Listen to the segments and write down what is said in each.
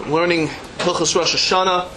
learning Hilchos Rosh Hashanah.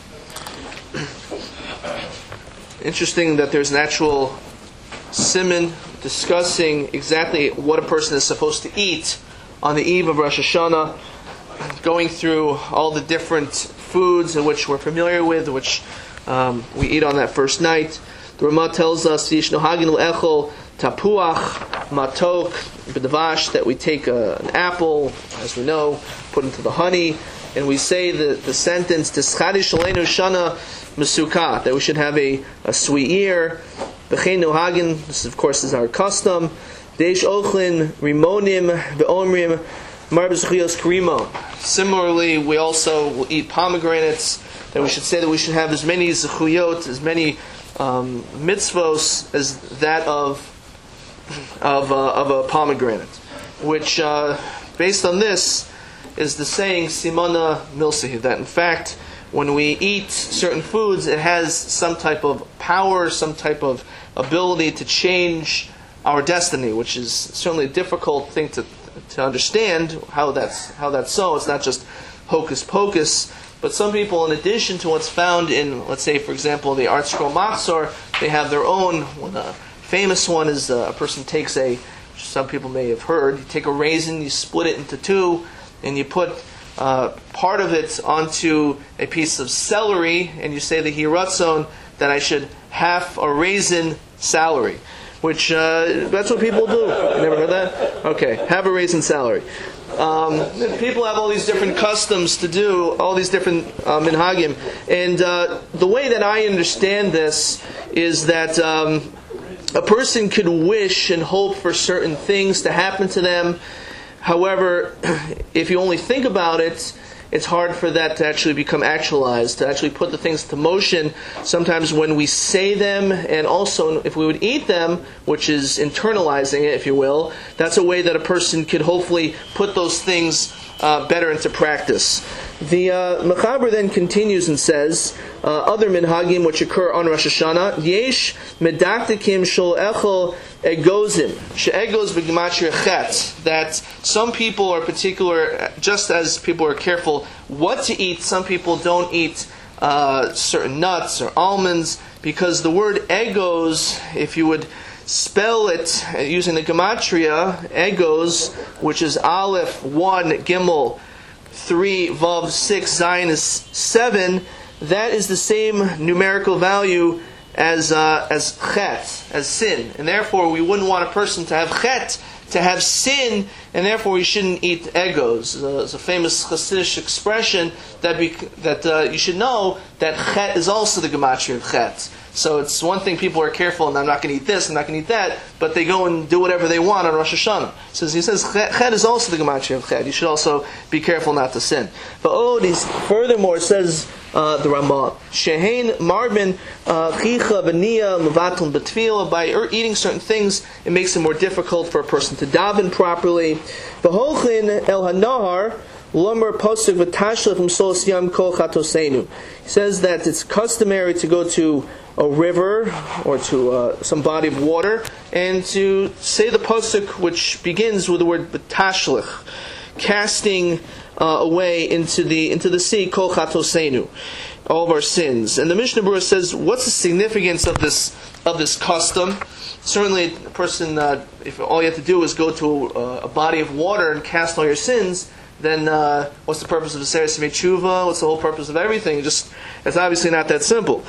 Interesting that there's an actual siman discussing exactly what a person is supposed to eat on the eve of Rosh Hashanah, going through all the different foods in which we're familiar with, which we eat on that first night. The Ramah tells us, Yish nohagin le'echol tapuach matok b'davash, that we take an apple, as we know, put into the honey, and we say the sentence, Tischadish aleinu shana mesukah, that we should have a sweet year. B'chein nohagin, this of course is our custom. Deish ochlin rimonim ve'omrim marbes chiyos krimo. Similarly, we also will eat pomegranates, that we should say that we should have as many zechuyot, as many mitzvos as that of a pomegranate, which based on this is the saying simona milsihi, that in fact when we eat certain foods it has some type of power, some type of ability to change our destiny, which is certainly a difficult thing to understand how that's so. It's not just hocus pocus. But some people, in addition to what's found in, let's say, for example, the Art Scroll Machzor, they have their own. One famous one is a person takes which some people may have heard, you take a raisin, you split it into two, and you put part of it onto a piece of celery, and you say the hiratzon, that I should half a raisin salary. Which, that's what people do. You never heard that? Okay, have a raisin salary. People have all these different customs to do, all these different minhagim. And the way that I understand this is that a person could wish and hope for certain things to happen to them. However, if you only think about it, it's hard for that to actually become actualized, to actually put the things to motion. Sometimes when we say them, and also if we would eat them, which is internalizing it, if you will, that's a way that a person could hopefully put those things better into practice. The Mechaber then continues and says, other minhagim which occur on Rosh Hashanah, yesh medaktikim shel echol egozim, she'egoz b'gematria chet, that some people are particular, just as people are careful what to eat, some people don't eat certain nuts or almonds, because the word egos, if you would spell it using the gematria, egos, which is Aleph 1, Gimel 3, Vav 6, Zayin is 7, that is the same numerical value as chet, as sin. And therefore we wouldn't want a person to have chet, to have sin, and therefore we shouldn't eat egos. It's a famous Hasidic expression that you should know that chet is also the gematria of chet. So it's one thing people are careful, and I'm not going to eat this, I'm not going to eat that, but they go and do whatever they want on Rosh Hashanah. So he says chet is also the gematria of chet. You should also be careful not to sin. But furthermore, it says the Ramah, shehein marbin chicha v'niya levaton b'tfila, by eating certain things, it makes it more difficult for a person to daven properly. V'holchin el hanahar Lomer posuk v'tashlech m'sos yam kol chatosenu. He says that it's customary to go to a river or to some body of water and to say the posuk, which begins with the word v'tashlech, casting away into the sea kol chatosenu, all of our sins. And the Mishnah Berurah says, what's the significance of this custom? Certainly, a person, if all you have to do is go to a body of water and cast all your sins, then what's the purpose of the Seres Tshuva? What's the whole purpose of everything? It's obviously not that simple.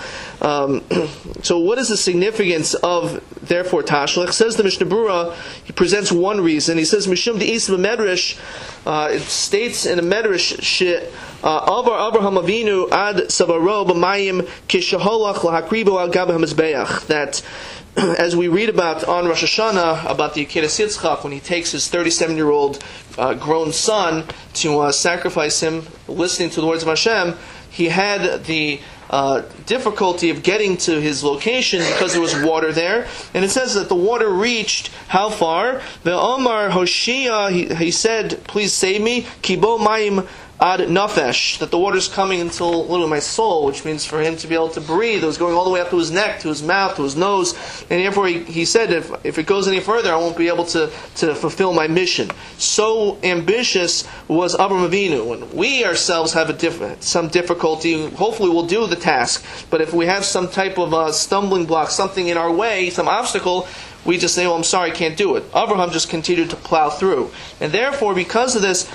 So what is the significance of, therefore, Tashlech? Says the Mishnah Berurah, he presents one reason. He says, Mishum de'is b'medrash, it states in a medrash, Avar Avraham Avinu ad savaro b'mayim kishaholach lahakribo al gabah hamizbeach, that as we read about on Rosh Hashanah, about the Akedah Yitzchak, when he takes his 37-year-old grown son to sacrifice him, listening to the words of Hashem, he had the difficulty of getting to his location because there was water there. And it says that the water reached how far? The Omar Hoshia, he said, please save me, Kibo Mayim ad nafesh, that the water's coming until literally my soul, which means for him to be able to breathe. It was going all the way up to his neck, to his mouth, to his nose, and therefore he said, if it goes any further, I won't be able to fulfill my mission. So ambitious was Avraham Avinu. And we ourselves have some difficulty. Hopefully we'll do the task, but if we have some type of stumbling block, something in our way, some obstacle, we just say, "Oh, I'm sorry, I can't do it." Abraham just continued to plow through, and therefore, because of this,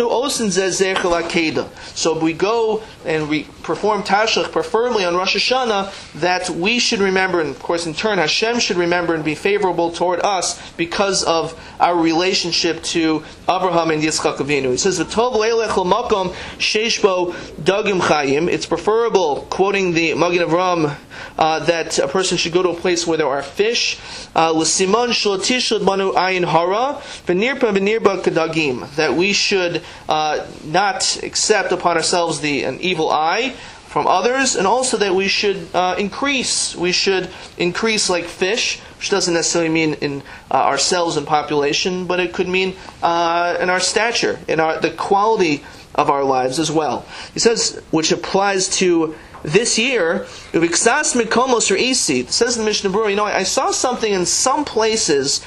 so we go and we perform Tashlich, preferably on Rosh Hashanah, that we should remember, and of course, in turn, Hashem should remember and be favorable toward us because of our relationship to Abraham and Yitzchak Avinu. He says, "V'tov leilech l'makom sheishbo dagim chayim." It's preferable, quoting the Magen Avraham, that a person should go to a place where there are fish. L'simon sh'lotishud banu ayin hara v'nirpa v'nirba kadagim. That we should not accept upon ourselves an evil eye from others, and also that we should increase. We should increase like fish, which doesn't necessarily mean in ourselves in population, but it could mean in our stature, in the quality of our lives as well. He says, which applies to this year, it says in the Mishnah Berurah, I saw something in some places,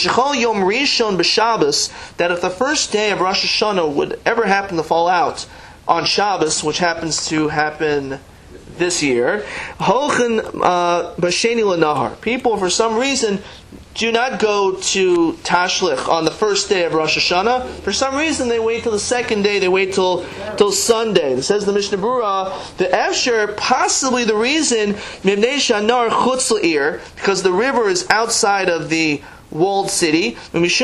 that if the first day of Rosh Hashanah would ever happen to fall out on Shabbos, which happens to happen this year, people for some reason do not go to Tashlich on the first day of Rosh Hashanah. For some reason, they wait till the second day. They wait till Sunday. It says the Mishnah Berurah, the Efsher, possibly the reason, because the river is outside of the walled city. Quoting the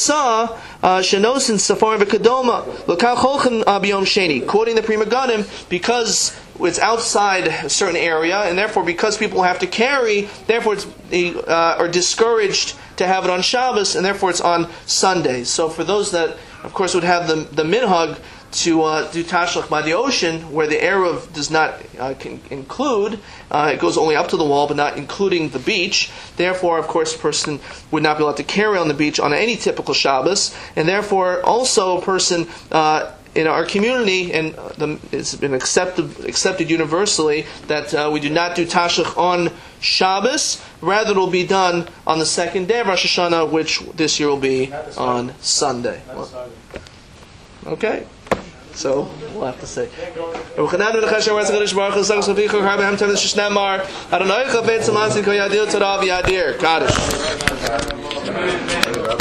Pri Megadim, because it's outside a certain area, and therefore because people have to carry, therefore they are discouraged to have it on Shabbos, and therefore it's on Sundays. So for those that, of course, would have the minhag to do Tashlich by the ocean, where the Erev does not include, it goes only up to the wall, but not including the beach. Therefore, of course, a person would not be allowed to carry on the beach on any typical Shabbos, and therefore also a person in our community, and it's been accepted universally, that we do not do Tashlich on Shabbos. Rather, it will be done on the second day of Rosh Hashanah, which this year will be on Sunday. Okay. So, we'll have to say. Kaddish.